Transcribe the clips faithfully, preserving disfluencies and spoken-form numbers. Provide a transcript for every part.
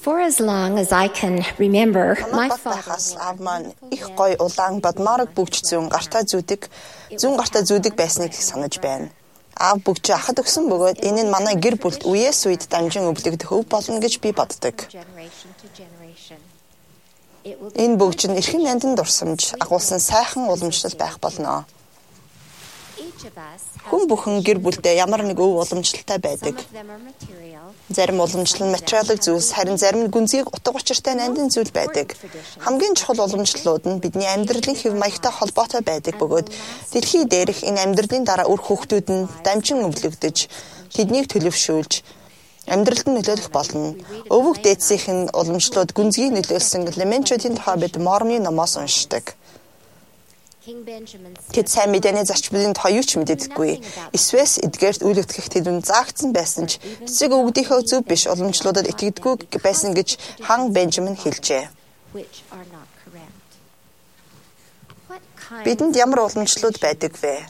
For as long as I can remember, my father аав маань их гоё улаан бадмараг бүгж зүүн гартаа зүүдэг, зүүн гартаа зүүдэг байсныг санаж байна. Аав бүгж ахад өгсөн бөгөөд энэ нь манай гэр бүлд үеэс үед дамжин өвлөгдөх өв болно гэж би боддог. Энэ бүгж нь эрхэм нандин дурсамж агуулсан сайхан уламжлал байх болно. Хүн бүхэн гэр бүлдээ ямар нэг өв уламжлалтай байдаг. Зарим уламжлал нь материалын зүйлс, харин зарим нь гүнзгийг утга учиртай нандин зүйл байдаг. Хамгийн чухал уламжлалууд нь бидний амьдралын хэв маягтай холбоотой байдаг бөгөөд дэлхий дээрх энэ амьдралын дараа үр хүүхдүүд нь дамжин өвлөгдөж, тэднийг төлөвшүүлж, амьдралд нь нөлөөлөх болно. Өвөг дээдсийн уламжлалууд гүнзгийг нөлөөлсөн Леменчүүдийн тухай бид Мормоны номоос уншдаг. Тэд сайн мэдээний зарчмын тухай юу ч мэддэггүй. Эсвэл эдгээрт үйл хөдлөх тэдүн заагдсан байсан ч эцэг өвгдийнхөө зөв биш уламжлалуудад итгэдэггүй байсан гэж хан Бенжамин хэлжээ. Бидэнд ямар уламжлалууд байдаг вэ?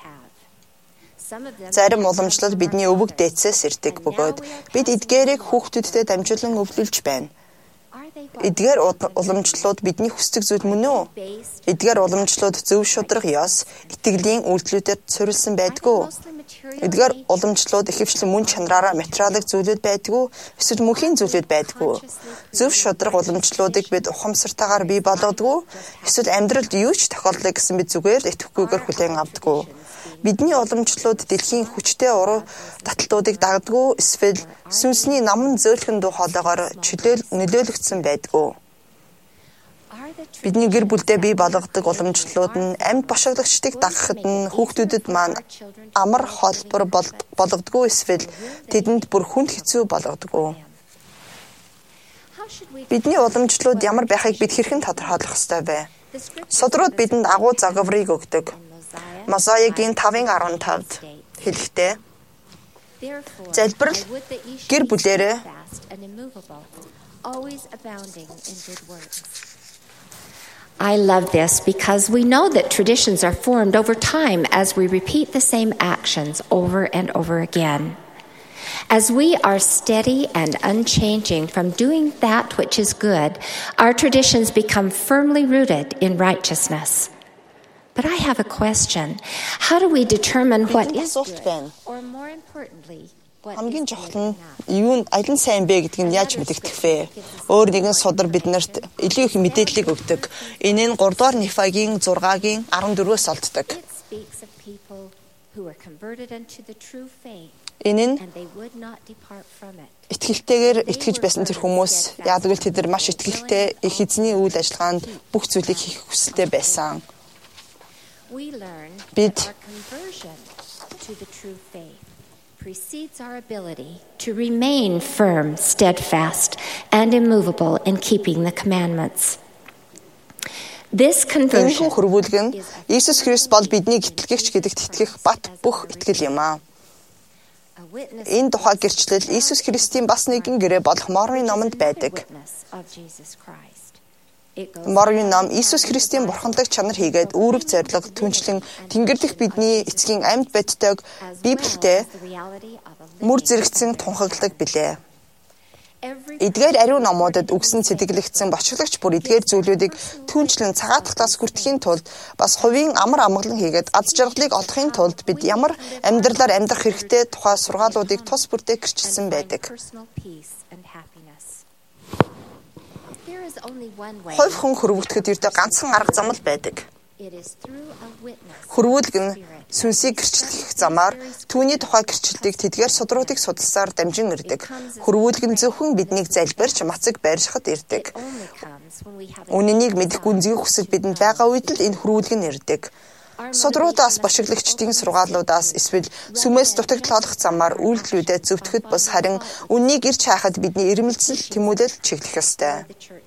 Зарим уламжлал бидний өвөг дээдсээс ирдэг бөгөөд бид эдгээрийг хүүхдүүдтэй дамжуулан өвлүүлж байна. Эдгээр уламжлалууд бидний хүсдэг зүйл мөн үү? Эдгээр уламжлалууд зөв шударга ёс, итгэлийн үйлдэлүүдэд суурилсан байдгүй. Эдгээр уламжлалууд ихэвчлэн мөн чанараараа материалын зүйлүүд байдгүй, эсвэл мөнхийн зүйлүүд байдгүй. Зөв шударга уламжлалуудыг бид ухамсартайгаар бий болгодгүй, эсвэл амьдралд юу ч тохиолдлоо гэсэн бид зүгээр итгэхгүйгээр хүлээн авдаггүй. Бидний уламжлалууд дэлхийн хүчтэй уруу таталтуудыг дагддаг, эсвэл сүнсний наман зөөлхөн дуу хоолойгоор чөлөөл нөлөөлөгдсөн байдгүй. Бидний гэр бүлдээ бий болгодог уламжлалууд нь амьд бошигдогчдыг дагахад нь хүүхдүүдэд маань амар холбор болгодгүй, эсвэл тэдэнд бүр хүнд хэцүү болгодгүй. Бидний уламжлалууд ямар байхыг бид хэрхэн тодорхойлох ёстой вэ? Судрууд бидэнд агуу загварыг өгдөг. Мосаигийн тавын арван тавд хэлэхдээ залбирал гэр бүлээрээ I love this because we know that traditions are formed over time as we repeat the same actions over and over again. As we are steady and unchanging from doing that which is good, our traditions become firmly rooted in righteousness. But I have a question. How do we determine what is good? Or more importantly, хамгийн чухал нь юу аль нь сайн бэ гэдгийг нь яаж мэдэгдэх вэ? Өөр нэгэн судар биднэрт илүү их мэдээллийг өгдөг. Энэ нь гурав дугаар Нефагийн зургагийн арван дөрвөөс олддог. Энэ нь итгэлтэйгээр итгэж байсан тэр хүмүүс яадаг л тэд нар маш итгэлтэй их эзний үйл ажиллагаанд бүх зүйлийг хийх хүсэлтэй байсан. Бид precedes our ability to remain firm, steadfast, and immovable in keeping the commandments. This conversion хөрвүүлгэн Иесус Христ бол бидний итгэгч гэдэгт итгэх бат бүх итгэл юм аа. Энэ тухай гэрчлэл Иесус Христийн бас нэгэн гэрээ болох Мормоны номонд байдаг. Мормоны ном Иесус Христийн бурханлаг чанар хийгээд үүрэг зориг түнчлэн Тэнгэрлэх бидний эцгийн амьд бодтойг Библиэд мөр зэрэгцэн тунхаглаг билээ. Эдгээр ариун номуудад үгсэн цэдэглэгдсэн бочголагч бүр эдгээр зүйлүүдийг түнчлэн цагаатгаас хүртэхийн тулд бас хувийн амар амгалан хийгээд аз жаргалыг олохын тулд бид ямар амьдралаар амьдрах хэрэгтэй тухай сургаалуудыг тус бүртээ гэрчилсэн байдаг. Хувь хүн хөрвөгдөд ердөө ганцхан арга зам л байдаг. Хөрвүүлэг нь сүнсийг гэрчлэх замаар түүний тухай гэрчлэлийг тэдгээр судруудыг судалсаар дамжин ирдэг. Хөрвүүлэг нь зөвхөн биднийг залбирч мацаг байршихад ирдэг. Үнэнийг мэдэх гүнзгий хүсэл бидэнд байгаа үед л энэ хөрвүүлэг нь ирдэг. Судруудаас бошиглагчдын сургаалуудаас эсвэл сүмээс дутагдал олох замаар үйлдэлүүдэд зөвтгөхөд бус харин үннийг ирж хаахад бидний ирмэлзэл тэмүүлэл чиглэх ёстой.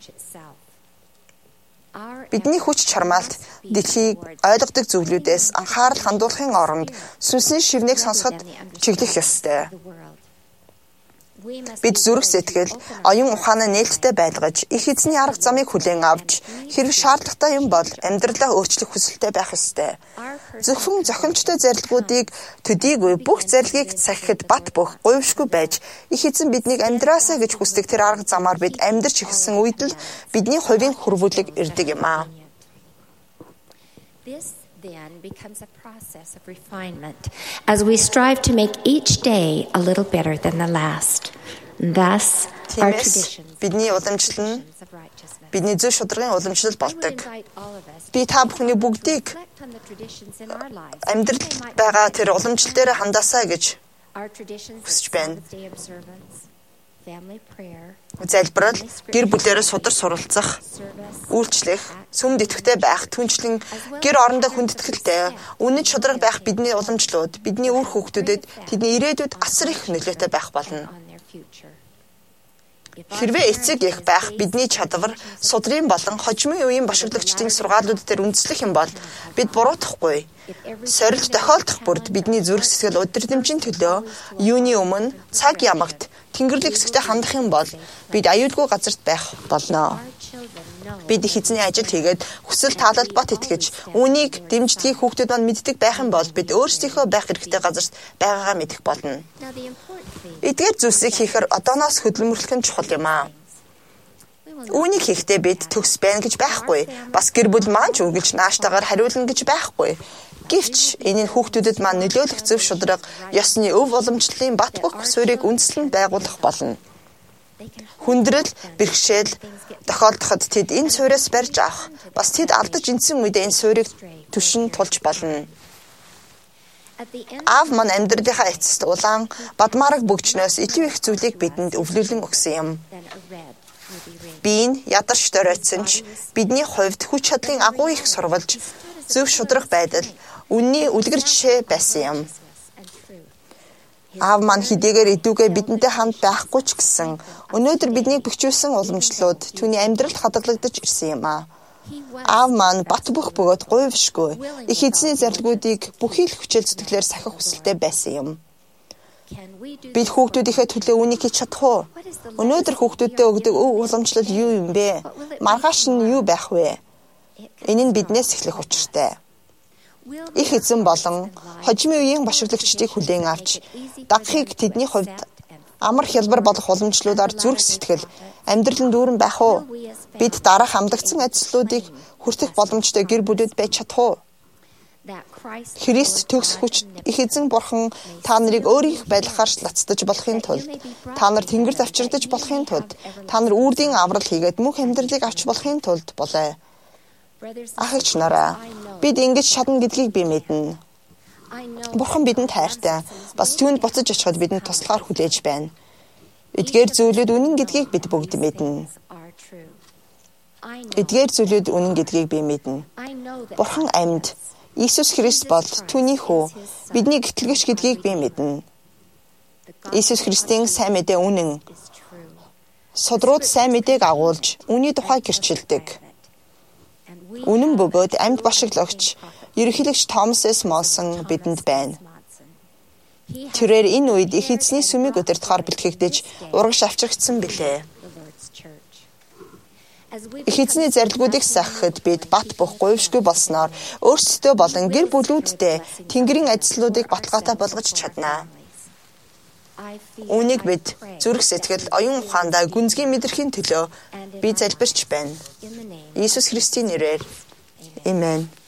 Бидний хүч чармаалт дэлхийг ойлгодог зүйлүүдээс анхаарал хандуулахын оронд сүнсний шивнийг сонсоход чиглэх ёстой. Бид зүрх сэтгэл, оюун ухаанаа нээлттэй байлгаж, их эзний арга замыг хүлээн авч, хэрэг шаардлагатай юм бол амьдралаа өөрчлөх хүсэлтэй байх ёстой. Зөвхөн зохимжтой зарилгуудыг төдийгүй бүх зарилгийг сахихад бат бөх гуйвшгүй байж, их эзэн биднийг амьдраасаа гэж хүсдэг тэр арга замаар бид амьдарч эхэлсэн үед л бидний хувийн хүрвүүлэг ирдэг юм аа. Then becomes a process of refinement as we strive to make each day a little better than the last. Thus, our traditions бидний уламжлал нь бидний зөв шударгын уламжлал болдог. Би та бүхний бүгдийг амьдралд байгаа тэр уламжлал дээр хандаасаа гэж хүсэж байна. Залбирал, гэр бүлээрээ судар суралцах, үйлчлэх, сүмд идэвхтэй байх, түнчлэн гэр орондоо хүндэтгэлтэй, үнэн шударга байх бидний уламжлууд, бидний үр хүүхдүүдэд тэдний ирээдүйд асар их нөлөөтэй байх болно. Хэрвээ эцэг их байх бидний чадвар, судрын болон хожимын үеийн башиглагчдын сургаалууд дээр үндэслэх юм бол бид буруутахгүй. Сорилт тохиолдох бүрд бидний зүрх сэтгэл өдөрдмжийн төлөө юуны өмнө цаг ямагт Тэнгэрлэг хэсэгтээ хандах юм бол бид аюулгүй газарт байх болно. Бид их эзний ажил хийгээд хүсэл таалалд бат итгэж, үүнийг дэмждгийг хүүхдүүд маань мэддэг байх юм бол бид өөрсдийнхөө байх хэрэгтэй газарт байгаагаа мэдэх болно. Эдгээр зүйлсийг хийхээр одооноос хөдөлмөрлөх нь чухал юм аа. Үүнийг хийхдээ бид төгс байна гэж байхгүй. Бас гэр бүл маань ч үргэлж нааштайгаар хариулна гэж байхгүй. Гэвч энэ нь хүүхдүүдэд маань нөлөөлөх зөв шударга, ёсны өв уламжлалын бат бөх суурийг үндэслэн байгуулах болно. Хүндрэл, бэрхшээл тохиолдоход тэд энэ суурьаас барьж авах, бас тэд алдаж энсэн үедээ энэ суурийг түшин тулж болно. Аав маань амьдралынхаа эцэст улаан, бадмаараг бөгчнөөс илүү их зүйлийг бидэнд өвлүүлэн өгсөн юм. Биеийн ядарч доройтсон ч бидний хувьд хүч чадлын агуу их сурвалж, зөв шударга байдал, үнний үлгэр жишээ байсан юм. Аав маань хэдийгээр идүүгээ бидэнтэй хамт байхгүй ч гэсэн өнөөдөр биднийг бэхжүүлсэн уламжлалууд түүний амьдралд хадгалагдаж ирсэн юм аа. Аав маань бат бөх бөгөөд гуйвшгүй их эзний зарилгуудыг бүхий л хүчил зүтгэлээр сахих хүсэлтэй байсан юм. Бид хүүхдүүдийнхээ төлөө үнийг хийж чадах уу? Өнөөдөр хүүхдүүддээ өгдөг өв уламжлал юу юм бэ? Маргааш нь юу байх вэ? Энэ нь биднээс эхлэх учиртай. Их эзэн болон хожимын үеийн башиглагчдыг хүлээн авч, дагахыг тэдний хувьд амар хялбар болох уламжлалуудаар зүрх сэтгэл, амьдралын дүүрэн байх уу? Бид дараах амлагдсан ажлуудыг хүртэх боломжтой гэр бүлүүд байж чадах уу? Христ төгс хүч их эзэн бурхан та нарыг өөрийнх байдлахаар лацдаж болохын тулд, та нар тэнгэрд авчирдаж болохын тулд, та нар үрдийн аврал хийгээд мөнх амьдралыг авч болохын тулд болоо. Ах эгч нараа, бид ингэж шатна гэдгийг би мэднэ. Бурхан бидэнд хайртай, бас түүнд буцаж очиход бидэнд туслахаар хүлээж байна. Эдгээр зүйлүүд үнэн гэдгийг бид бүгд мэднэ. Эдгээр зүйлүүд үнэн гэдгийг би мэднэ. Бурхан амьд, Иесус Христ бол түүний хүү, бидний гэтлэгч гэдгийг би мэднэ. Иесус Христийн сайн мэдээ үнэн. Судрууд сайн мэдээг агуулж, үүний тухай гэрчилдэг. Үнэн бөгөөд амьд башиглагч, ерөнхийлөгч Томас С. Монсон бидэнд байна. Тэрээр энэ үед их эзний сүмийг удирдахаар бэлтгэгдэж, урагш авчрагдсан билээ. Их эзний зарилгуудыг сахихад бид бат бөх гуйвшгүй болсноор өөрсдөө болон гэр бүлүүддээ Тэнгэрийн ажлуудыг баталгаатай болгож чаднаа. Үүнийг бид зүрх сэтгэл, оюун ухаандаа гүнзгий мэдрэхийн төлөө би залбирч байна. Иесус Христийн нэрээр. Амен.